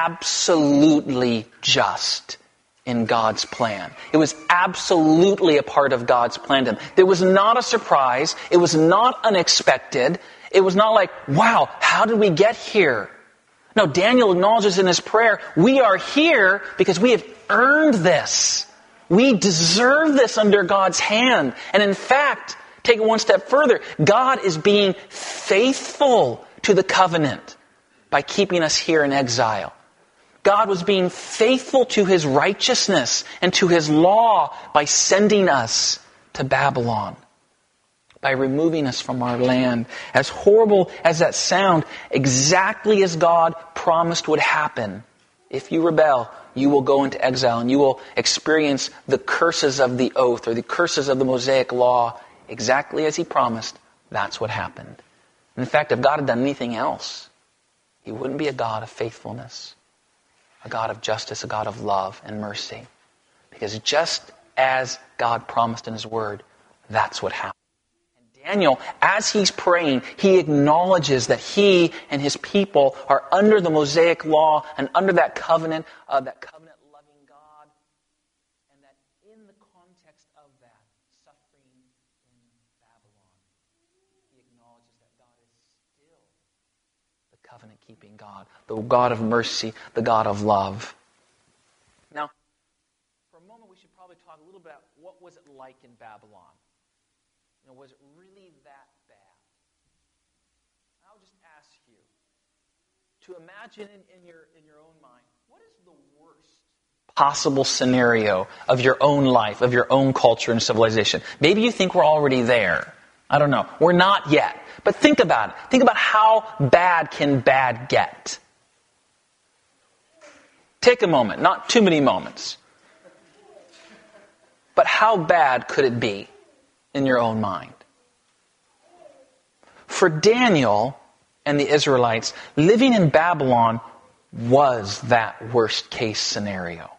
absolutely just in God's plan. It was absolutely a part of God's plan to them. It was not a surprise. It was not unexpected. It was not like, wow, how did we get here? No, Daniel acknowledges in his prayer, we are here because we have earned this. We deserve this under God's hand. And in fact, take it one step further, God is being faithful to the covenant by keeping us here in exile. God was being faithful to His righteousness and to His law by sending us to Babylon, by removing us from our land. As horrible as that sounds, exactly as God promised would happen. If you rebel, you will go into exile and you will experience the curses of the oath or the curses of the Mosaic law. Exactly as He promised, that's what happened. In fact, if God had done anything else, He wouldn't be a God of faithfulness, a God of justice, a God of love and mercy. Because just as God promised in His Word, that's what happened. And Daniel, as he's praying, he acknowledges that he and his people are under the Mosaic law and under that covenant, uh, that covenant-loving God, and that in the context of that, suffering in Babylon, he acknowledges that God is still the covenant-keeping God, the God of mercy, the God of love. Now, for a moment, we should probably talk a little bit about what was it like in Babylon. You know, was it really that bad? I'll just ask you to imagine in, in your in your own mind, what is the worst possible scenario of your own life, of your own culture and civilization? Maybe you think we're already there. I don't know. We're not yet. But think about it. Think about how bad can bad get. Take a moment, not too many moments. But how bad could it be in your own mind? For Daniel and the Israelites, living in Babylon was that worst case scenario.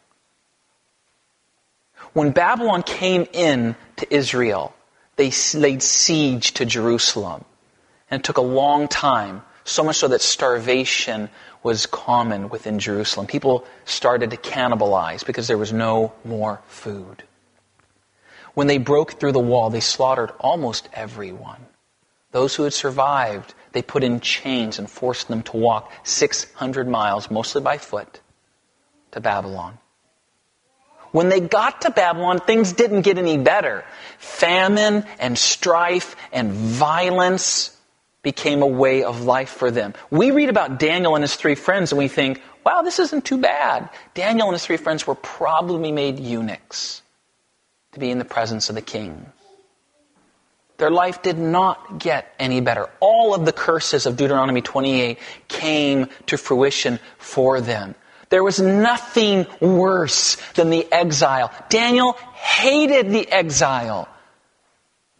When Babylon came in to Israel, they laid siege to Jerusalem. And it took a long time, so much so that starvation was common within Jerusalem. People started to cannibalize because there was no more food. When they broke through the wall, they slaughtered almost everyone. Those who had survived, they put in chains and forced them to walk six hundred miles, mostly by foot, to Babylon. When they got to Babylon, things didn't get any better. Famine and strife and violence became a way of life for them. We read about Daniel and his three friends and we think, wow, this isn't too bad. Daniel and his three friends were probably made eunuchs to be in the presence of the king. Their life did not get any better. All of the curses of Deuteronomy twenty-eight came to fruition for them. There was nothing worse than the exile. Daniel hated the exile.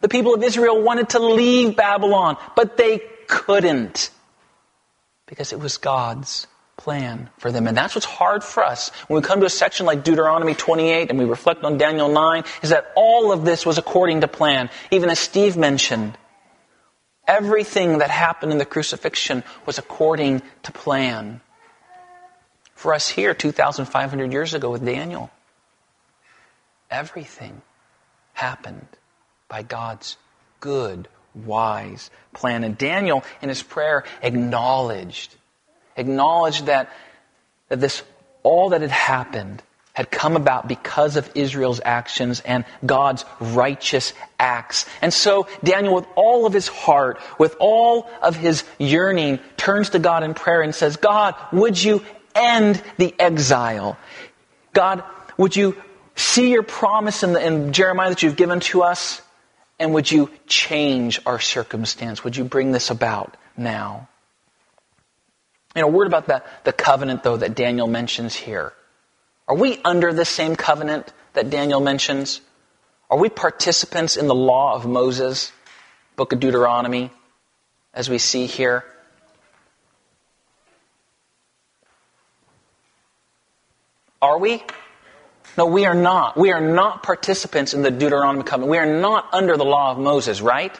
The people of Israel wanted to leave Babylon, but they couldn't because it was God's plan for them. And that's what's hard for us when we come to a section like Deuteronomy twenty-eight and we reflect on Daniel nine, is that all of this was according to plan. Even as Steve mentioned, everything that happened in the crucifixion was according to plan. For us here, two thousand five hundred years ago with Daniel, everything happened by God's good, wise plan. And Daniel, in his prayer, acknowledged, acknowledged that, that this, all that had happened had come about because of Israel's actions and God's righteous acts. And so Daniel, with all of his heart, with all of his yearning, turns to God in prayer and says, God, would you end the exile? God, would you see your promise in, the, in Jeremiah that you've given to us? And would you change our circumstance? Would you bring this about now? And a word about the, the covenant, though, that Daniel mentions here. Are we under the same covenant that Daniel mentions? Are we participants in the law of Moses, book of Deuteronomy, as we see here? Are we? No, we are not. We are not participants in the Deuteronomy covenant. We are not under the law of Moses, right?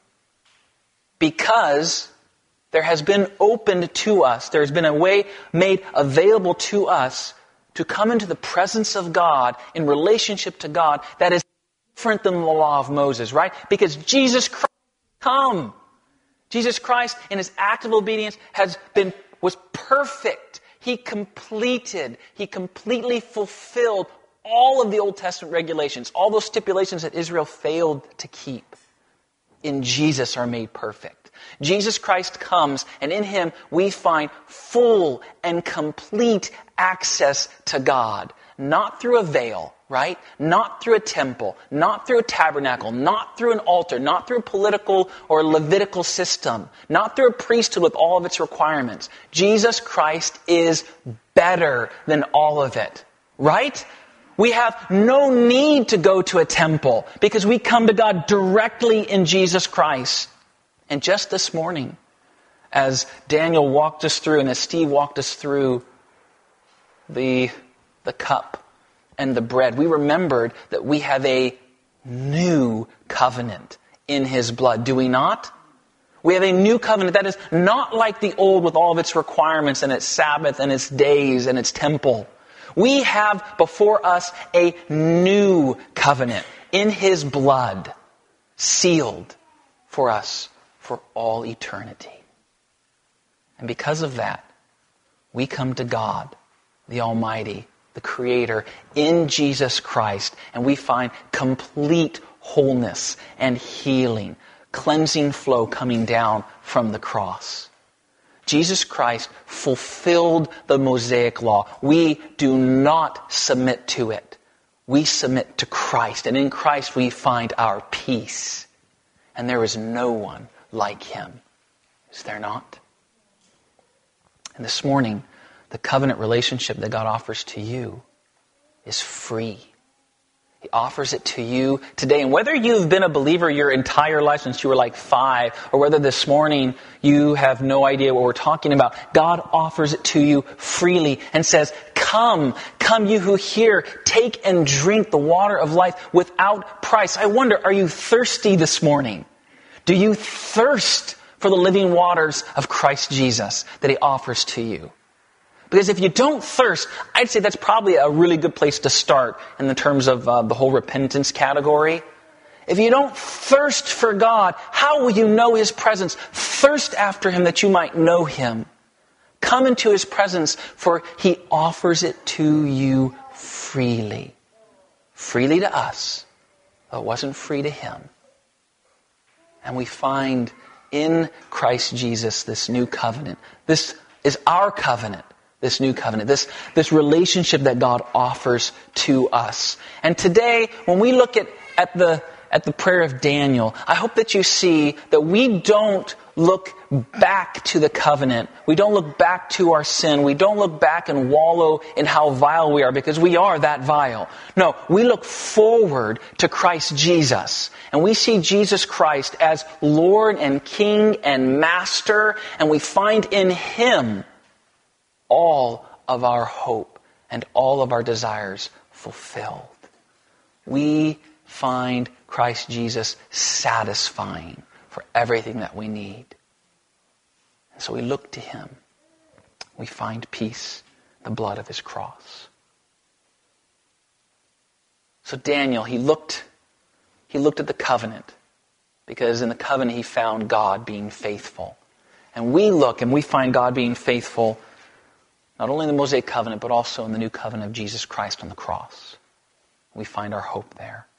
Because there has been opened to us, there has been a way made available to us to come into the presence of God in relationship to God that is different than the law of Moses, right? Because Jesus Christ come. Jesus Christ, in his act of obedience, has been was perfect. He completed, he completely fulfilled all of the Old Testament regulations, all those stipulations that Israel failed to keep. In Jesus are made perfect. Jesus Christ comes, and in him we find full and complete access to God. Not through a veil, right? Not through a temple, not through a tabernacle, not through an altar, not through a political or Levitical system, not through a priesthood with all of its requirements. Jesus Christ is better than all of it, right? We have no need to go to a temple because we come to God directly in Jesus Christ. And just this morning, as Daniel walked us through and as Steve walked us through the, the cup and the bread, we remembered that we have a new covenant in his blood. Do we not? We have a new covenant that is not like the old with all of its requirements and its Sabbath and its days and its temple. We have before us a new covenant in his blood, sealed for us for all eternity. And because of that, we come to God, the Almighty, the Creator, in Jesus Christ, and we find complete wholeness and healing, cleansing flow coming down from the cross. Jesus Christ fulfilled the Mosaic law. We do not submit to it. We submit to Christ. And in Christ we find our peace. And there is no one like him. Is there not? And this morning, the covenant relationship that God offers to you is free. He offers it to you today. And whether you've been a believer your entire life since you were like five, or whether this morning you have no idea what we're talking about, God offers it to you freely and says, come, come you who hear, take and drink the water of life without price. I wonder, are you thirsty this morning? Do you thirst for the living waters of Christ Jesus that he offers to you? Because if you don't thirst, I'd say that's probably a really good place to start in the terms of uh, the whole repentance category. If you don't thirst for God, how will you know his presence? Thirst after him that you might know him. Come into his presence, for he offers it to you freely. Freely to us, though it wasn't free to him. And we find in Christ Jesus this new covenant. This is our covenant. This new covenant, this, this relationship that God offers to us. And today, when we look at, at the at the prayer of Daniel, I hope that you see that we don't look back to the covenant. We don't look back to our sin. We don't look back and wallow in how vile we are, because we are that vile. No, we look forward to Christ Jesus. And we see Jesus Christ as Lord and King and Master, and we find in Him all of our hope and all of our desires fulfilled. We find Christ Jesus satisfying for everything that we need. And so we look to Him. We find peace, the blood of His cross. So Daniel, he looked, he looked at the covenant, because in the covenant he found God being faithful. And we look and we find God being faithful not only in the Mosaic covenant, but also in the new covenant of Jesus Christ on the cross. We find our hope there.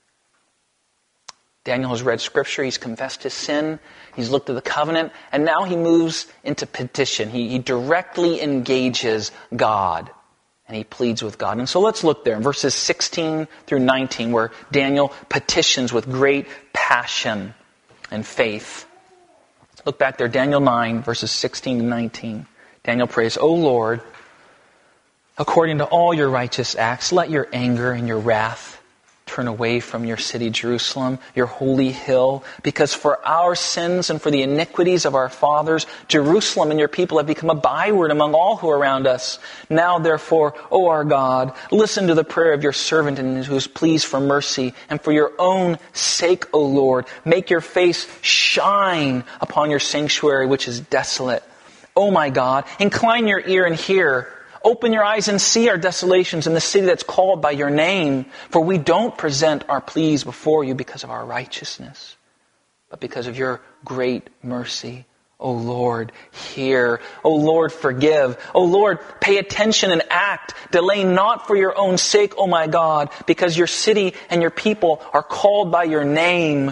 Daniel has read Scripture, he's confessed his sin, he's looked at the covenant, and now he moves into petition. He, he directly engages God, and he pleads with God. And so let's look there in verses sixteen through nineteen, where Daniel petitions with great passion and faith. Look back there, Daniel nine, verses sixteen to nineteen. Daniel prays, O Lord, according to all your righteous acts, let your anger and your wrath turn away from your city, Jerusalem, your holy hill, because for our sins and for the iniquities of our fathers, Jerusalem and your people have become a byword among all who are around us. Now, therefore, O our God, listen to the prayer of your servant and who is pleased for mercy, and for your own sake, O Lord, make your face shine upon your sanctuary, which is desolate. O my God, incline your ear and hear. Open your eyes and see our desolations in the city that's called by your name. For we don't present our pleas before you because of our righteousness, but because of your great mercy. O Lord, hear. O Lord, forgive. O Lord, pay attention and act. Delay not for your own sake, O my God, because your city and your people are called by your name.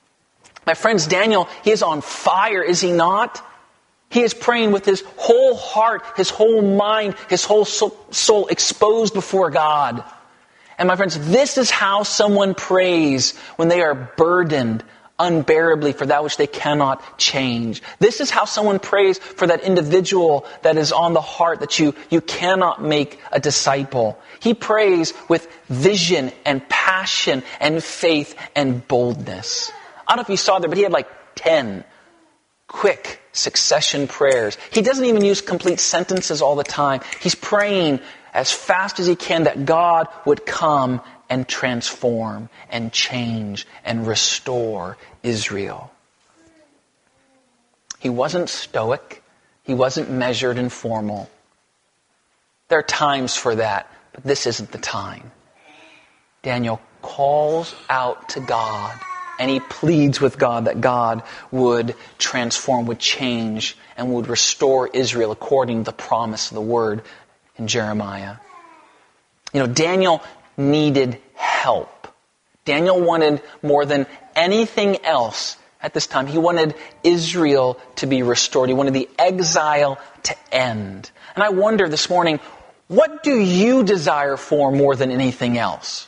My friends, Daniel, he is on fire, is he not? He is praying with his whole heart, his whole mind, his whole soul exposed before God. And my friends, this is how someone prays when they are burdened unbearably for that which they cannot change. This is how someone prays for that individual that is on the heart that you, you cannot make a disciple. He prays with vision and passion and faith and boldness. I don't know if you saw there, but he had like ten quick succession prayers. He doesn't even use complete sentences all the time. He's praying as fast as he can that God would come and transform and change and restore Israel. He wasn't stoic. He wasn't measured and formal. There are times for that, but this isn't the time. Daniel calls out to God, and he pleads with God that God would transform, would change, and would restore Israel according to the promise of the word in Jeremiah. You know, Daniel needed help. Daniel wanted more than anything else at this time. He wanted Israel to be restored. He wanted the exile to end. And I wonder this morning, what do you desire for more than anything else?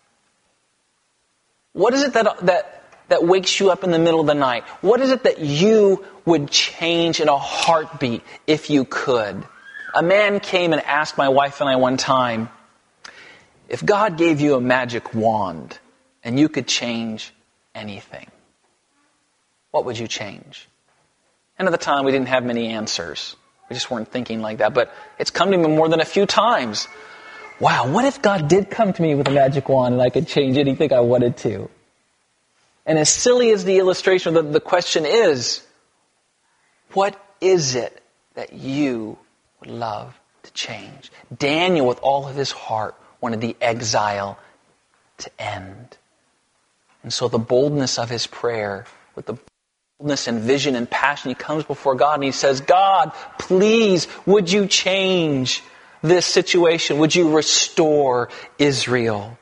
What is it that, that, that wakes you up in the middle of the night? What is it that you would change in a heartbeat if you could? A man came and asked my wife and I one time, if God gave you a magic wand and you could change anything, what would you change? And at the time we didn't have many answers. We just weren't thinking like that. But it's come to me more than a few times. Wow, what if God did come to me with a magic wand and I could change anything I wanted to? And as silly as the illustration, the, the question is, what is it that you would love to change? Daniel, with all of his heart, wanted the exile to end. And so the boldness of his prayer, with the boldness and vision and passion, he comes before God and he says, God, please, would you change this situation? Would you restore Israel?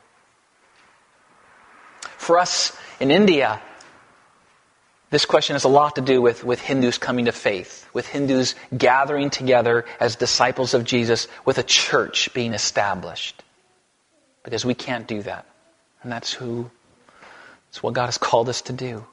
For us in India, this question has a lot to do with, with Hindus coming to faith, with Hindus gathering together as disciples of Jesus, with a church being established. Because we can't do that. And that's who It's what God has called us to do.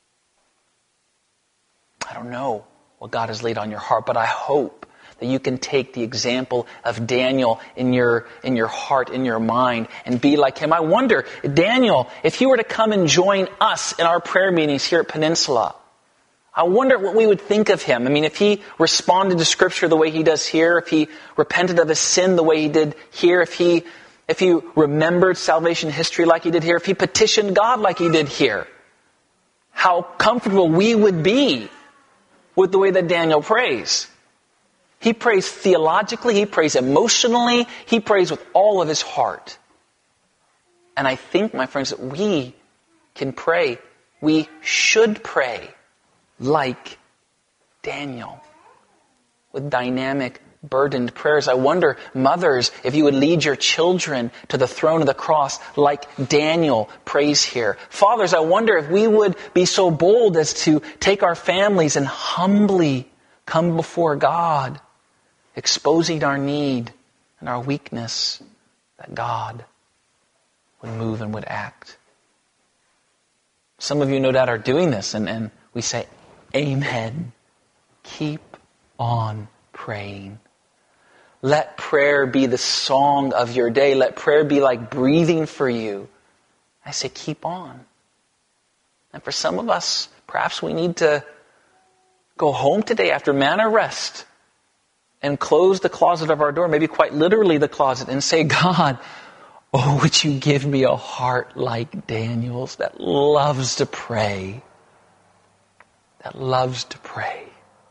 I don't know what God has laid on your heart, but I hope that you can take the example of Daniel in your in your heart, in your mind, and be like him. I wonder, Daniel, if he were to come and join us in our prayer meetings here at Peninsula, I wonder what we would think of him. I mean, if he responded to Scripture the way he does here, if he repented of his sin the way he did here, if he if he remembered salvation history like he did here, if he petitioned God like he did here, how comfortable we would be with the way that Daniel prays. He prays theologically, he prays emotionally, he prays with all of his heart. And I think, my friends, that we can pray, we should pray like Daniel, with dynamic, burdened prayers. I wonder, mothers, if you would lead your children to the throne of the cross like Daniel prays here. Fathers, I wonder if we would be so bold as to take our families and humbly come before God, exposing our need and our weakness, that God would move and would act. Some of you no doubt are doing this, and, and we say, amen. Keep on praying. Let prayer be the song of your day. Let prayer be like breathing for you. I say, keep on. And for some of us, perhaps we need to go home today after manna rest and close the closet of our door, maybe quite literally the closet, and say, God, oh, would you give me a heart like Daniel's that loves to pray, that loves to pray.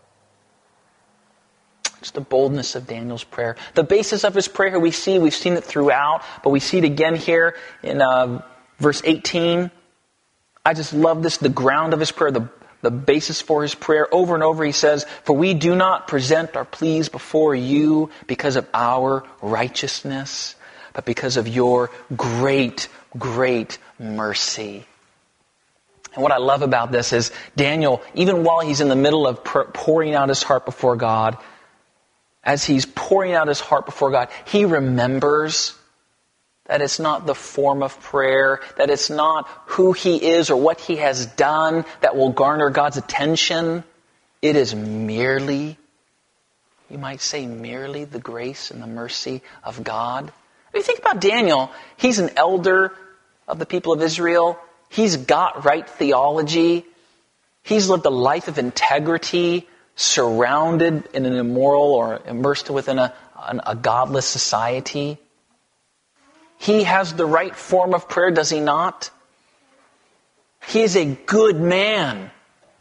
It's the boldness of Daniel's prayer. The basis of his prayer we see, we've seen it throughout, but we see it again here in uh, verse eighteen. I just love this, the ground of his prayer, the, the basis for his prayer. Over and over he says, for we do not present our pleas before you because of our righteousness, but because of your great, great mercy. And what I love about this is Daniel, even while he's in the middle of pouring out his heart before God, as he's pouring out his heart before God, he remembers that it's not the form of prayer, that it's not who he is or what he has done that will garner God's attention. It is merely, you might say merely, the grace and the mercy of God. When you think about Daniel, he's an elder of the people of Israel. He's got right theology. He's lived a life of integrity, surrounded in an immoral or immersed within a, an, a godless society. He has the right form of prayer, does he not? He is a good man.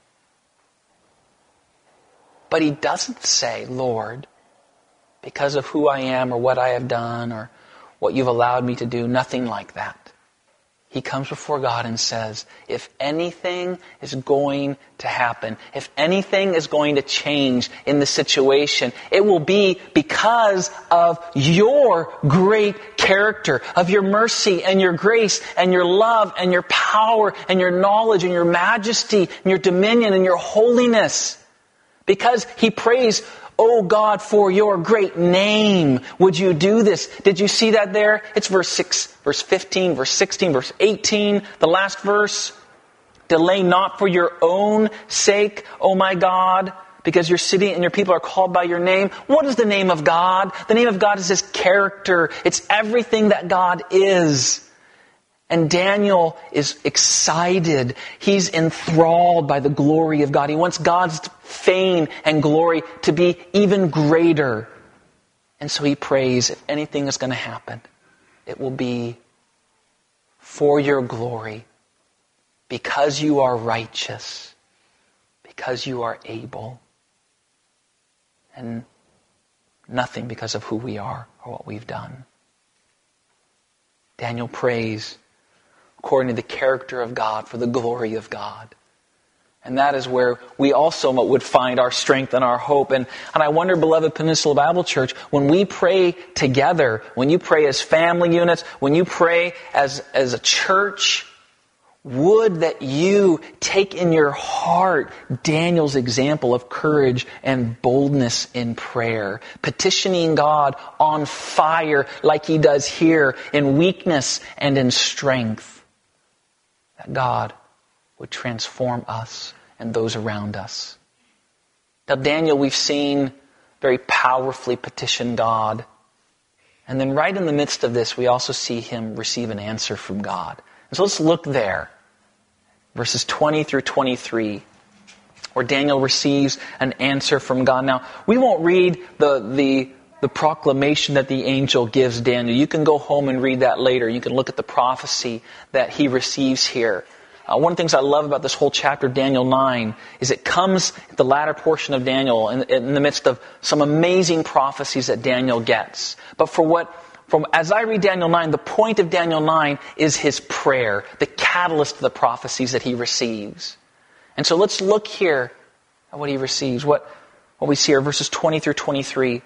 But he doesn't say, Lord, because of who I am or what I have done or what you've allowed me to do, nothing like that. He comes before God and says, if anything is going to happen, if anything is going to change in the situation, it will be because of your great character, of your mercy and your grace and your love and your power and your knowledge and your majesty and your dominion and your holiness. Because he prays, oh God, for your great name, would you do this? Did you see that there? It's verse six, verse fifteen, verse sixteen, verse eighteen, the last verse. Delay not for your own sake, oh my God, because your city and your people are called by your name. What is the name of God? The name of God is His character. It's everything that God is. And Daniel is excited. He's enthralled by the glory of God. He wants God's fame and glory to be even greater. And so he prays, if anything is going to happen, it will be for your glory, because you are righteous, because you are able, and nothing because of who we are or what we've done. Daniel prays according to the character of God, for the glory of God. And that is where we also would find our strength and our hope. And, and I wonder, beloved Peninsula Bible Church, when we pray together, when you pray as family units, when you pray as, as a church, would that you take in your heart Daniel's example of courage and boldness in prayer, petitioning God on fire like he does here, in weakness and in strength. that God would transform us and those around us. Now, Daniel, we've seen very powerfully petition God. And then right in the midst of this, we also see him receive an answer from God. And so let's look there. Verses twenty through twenty-three, where Daniel receives an answer from God. Now, we won't read the, the, the proclamation that the angel gives Daniel. You can go home and read that later. You can look at the prophecy that he receives here. Uh, one of the things I love about this whole chapter, Daniel nine, is it comes at the latter portion of Daniel in, in the midst of some amazing prophecies that Daniel gets. But for what, from as I read Daniel nine, the point of Daniel nine is his prayer, the catalyst of the prophecies that he receives. And so let's look here at what he receives. What, what we see here, verses twenty through twenty-three.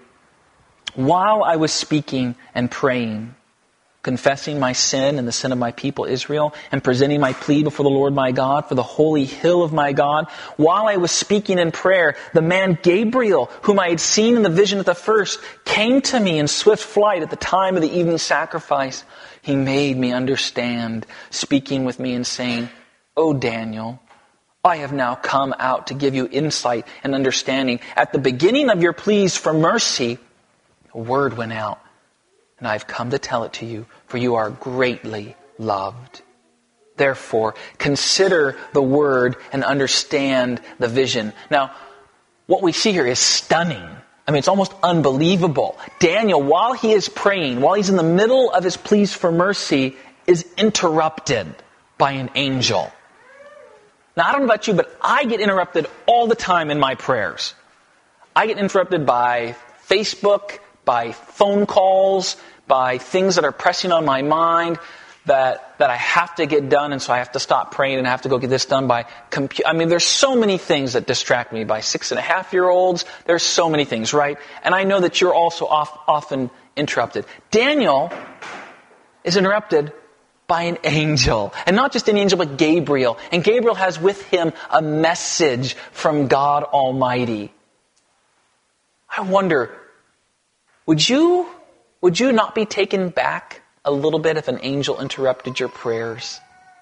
While I was speaking and praying, confessing my sin and the sin of my people Israel, and presenting my plea before the Lord my God for the holy hill of my God, while I was speaking in prayer, the man Gabriel, whom I had seen in the vision at the first, came to me in swift flight at the time of the evening sacrifice. He made me understand, speaking with me and saying, O Daniel, I have now come out to give you insight and understanding. At the beginning of your pleas for mercy, a word went out, and I've come to tell it to you, for you are greatly loved. Therefore, consider the word and understand the vision. Now, what we see here is stunning. I mean, it's almost unbelievable. Daniel, while he is praying, while he's in the middle of his pleas for mercy, is interrupted by an angel. Now, I don't know about you, but I get interrupted all the time in my prayers. I get interrupted by Facebook, by phone calls, by things that are pressing on my mind that that I have to get done, and so I have to stop praying and I have to go get this done by computer. I mean, there's so many things that distract me. By six and a half year olds, there's so many things, right? And I know that you're also off, often interrupted. Daniel is interrupted by an angel. And not just an angel, but Gabriel. And Gabriel has with him a message from God Almighty. I wonder, would you, would you not be taken back a little bit if an angel interrupted your prayers?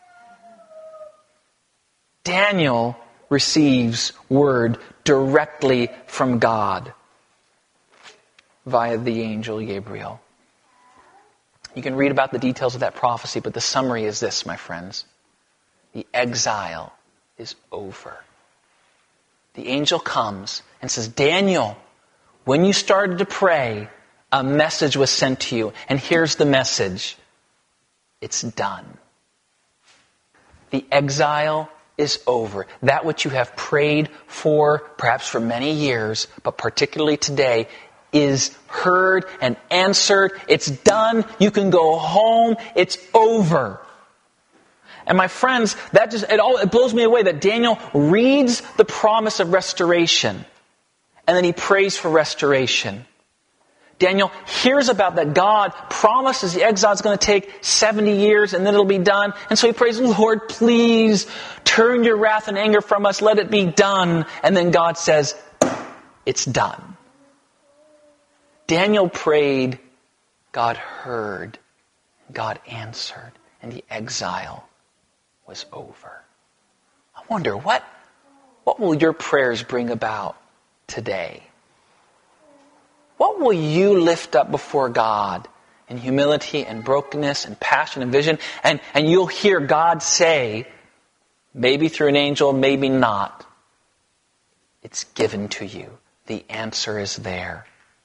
Daniel receives word directly from God via the angel Gabriel. You can read about the details of that prophecy, but the summary is this, my friends. The exile is over. The angel comes and says, Daniel, when you started to pray, a message was sent to you. And here's the message. It's done. The exile is over. That which you have prayed for, perhaps for many years, but particularly today, is heard and answered. It's done. You can go home. It's over. And my friends, that just it all it blows me away that Daniel reads the promise of restoration, and then he prays for restoration. Daniel hears about that God promises the exile is going to take seventy years and then it'll be done. And so he prays, Lord, please turn your wrath and anger from us. Let it be done. And then God says, it's done. Daniel prayed, God heard, God answered, and the exile was over. I wonder, what, what will your prayers bring about today? What will you lift up before God in humility and brokenness and passion and vision? And, and you'll hear God say, maybe through an angel, maybe not, it's given to you. The answer is there.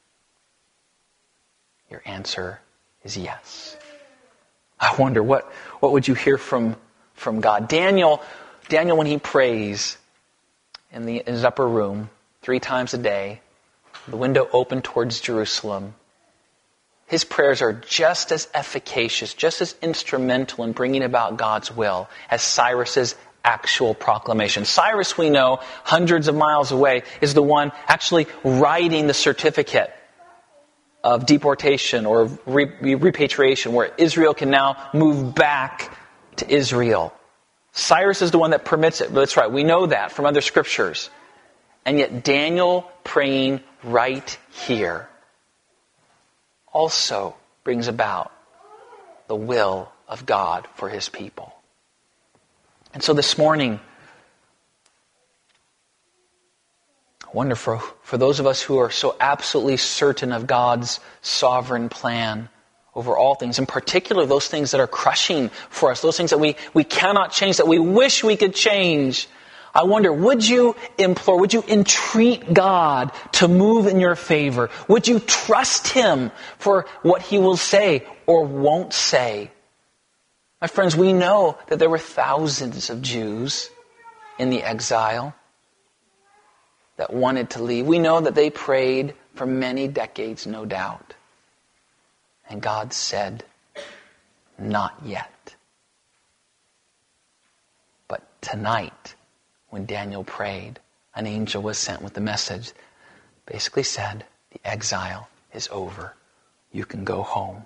Your answer is yes. I wonder, what, what would you hear from, from God? Daniel, Daniel, when he prays in, the, in his upper room three times a day, the window open towards Jerusalem, his prayers are just as efficacious, just as instrumental in bringing about God's will as Cyrus's actual proclamation. Cyrus, we know, hundreds of miles away, is the one actually writing the certificate of deportation or re- repatriation, where Israel can now move back to Israel. Cyrus is the one that permits it. But that's right, we know that from other scriptures. And yet Daniel praying right here also brings about the will of God for his people. And so this morning, I wonder for, for those of us who are so absolutely certain of God's sovereign plan over all things, in particular those things that are crushing for us, those things that we, we cannot change, that we wish we could change, I wonder, would you implore, would you entreat God to move in your favor? Would you trust Him for what He will say or won't say? My friends, we know that there were thousands of Jews in the exile that wanted to leave. We know that they prayed for many decades, no doubt. And God said, not yet. But tonight, when Daniel prayed, an angel was sent with the message. Basically said, the exile is over. You can go home.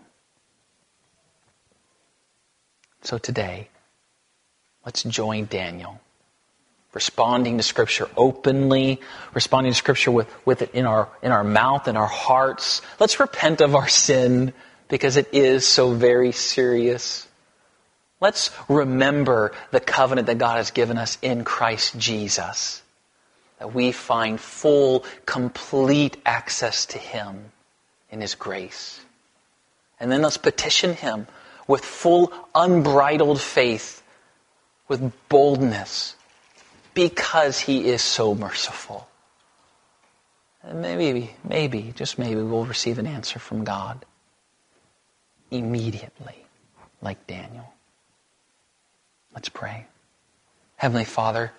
So today, let's join Daniel, responding to Scripture openly, responding to Scripture with, with it in our, in our mouth and our hearts. Let's repent of our sin, because it is so very serious. Let's remember the covenant that God has given us in Christ Jesus, that we find full, complete access to Him in His grace. And then let's petition Him with full, unbridled faith, with boldness, because He is so merciful. And maybe, maybe, just maybe, we'll receive an answer from God immediately, like Daniel. Let's pray. Heavenly Father,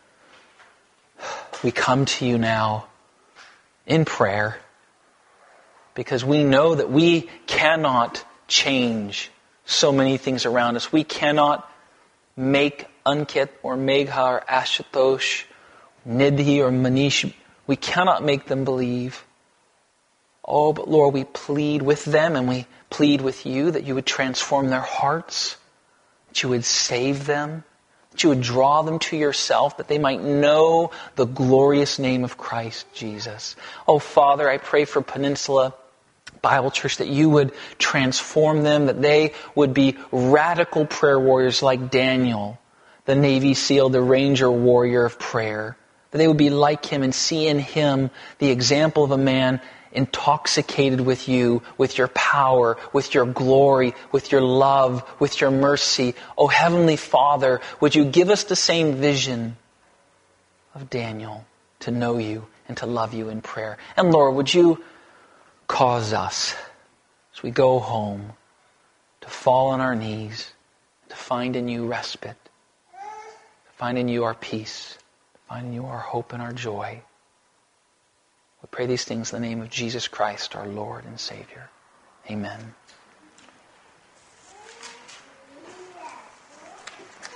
we come to You now in prayer because we know that we cannot change so many things around us. We cannot make Ankit or Megha or Ashutosh, Nidhi or Manish, we cannot make them believe. Oh, but Lord, we plead with them and we plead with You that You would transform their hearts, that You would save them, that You would draw them to Yourself, that they might know the glorious name of Christ Jesus. Oh, Father, I pray for Peninsula Bible Church that You would transform them, that they would be radical prayer warriors like Daniel, the Navy SEAL, the Ranger warrior of prayer. That they would be like him and see in him the example of a man intoxicated with You, with Your power, with Your glory, with Your love, with Your mercy. Oh, Heavenly Father, would You give us the same vision of Daniel to know You and to love You in prayer. And Lord, would You cause us, as we go home, to fall on our knees, to find in You respite, to find in You our peace, to find in You our hope and our joy. We pray these things in the name of Jesus Christ, our Lord and Savior. Amen.